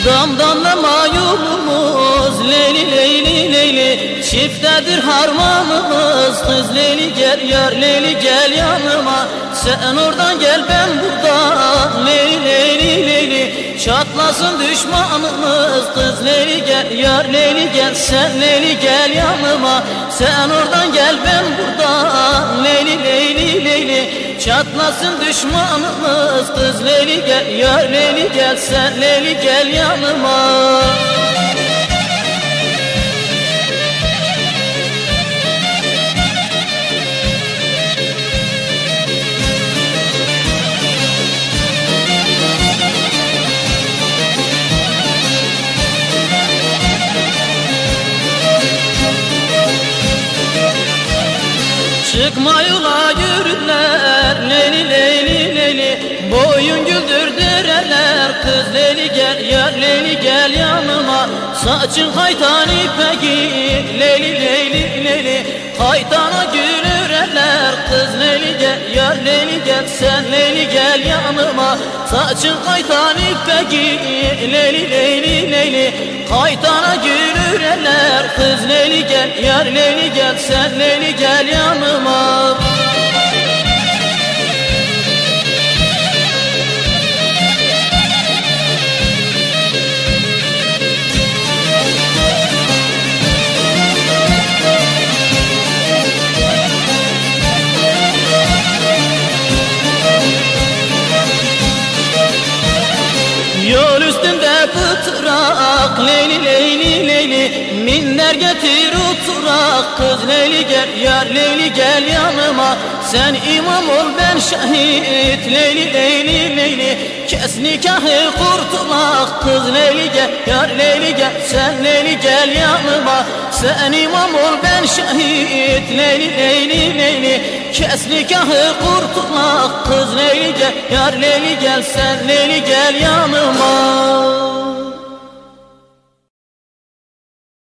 Damdanlama yolumuz Leyli Leyli Leyli, çiftedir harmanımız. Kız Leyli gel yar Leyli gel yanıma, sen oradan gel ben buradan. Leyli Leyli Leyli, çatlasın düşmanımız. Kız Leyli gel yar Leyli gel, sen Leyli gel yanıma, sen oradan gel ben buradan. Leyli Leyli Leyli, çatlasın düşmanımız. Kız Leyli gel yar Leyli gel, sen Leyli gel yanıma. Çıkma yola yürürler Leyli Leyli Leyli, boyun güldürdüreler. Kız Leyli gel yar Leyli gel yanıma, saçın kaytan ipeki Leyli Leyli Leyli, kaytana gülüreler. Kız Leyli gel yar Leyli gel, sen Leyli gel yanıma, saçın kaytan ipeki Leyli Leyli Leyli, kaytana gülüreler. Kız Leyli gel yar Leyli gel, sen Leyli gel yanıma. Yol üstünde pıtrak Leyli Leyli Leyli, minler getir oturak. Kız Leyli gel yar Leyli gel yanıma, sen imam ol ben şahit Leyli Leyli Leyli, kes nikahı kurtulak. Kız Leyli gel yar Leyli gel, sen Leyli gel yanıma, sen imam ol ben şahit Leyli Leyli Leyli, kes nikahı kurtulak. Kız Leyli gel yar Leyli gel, sen Leyli gel yanıma.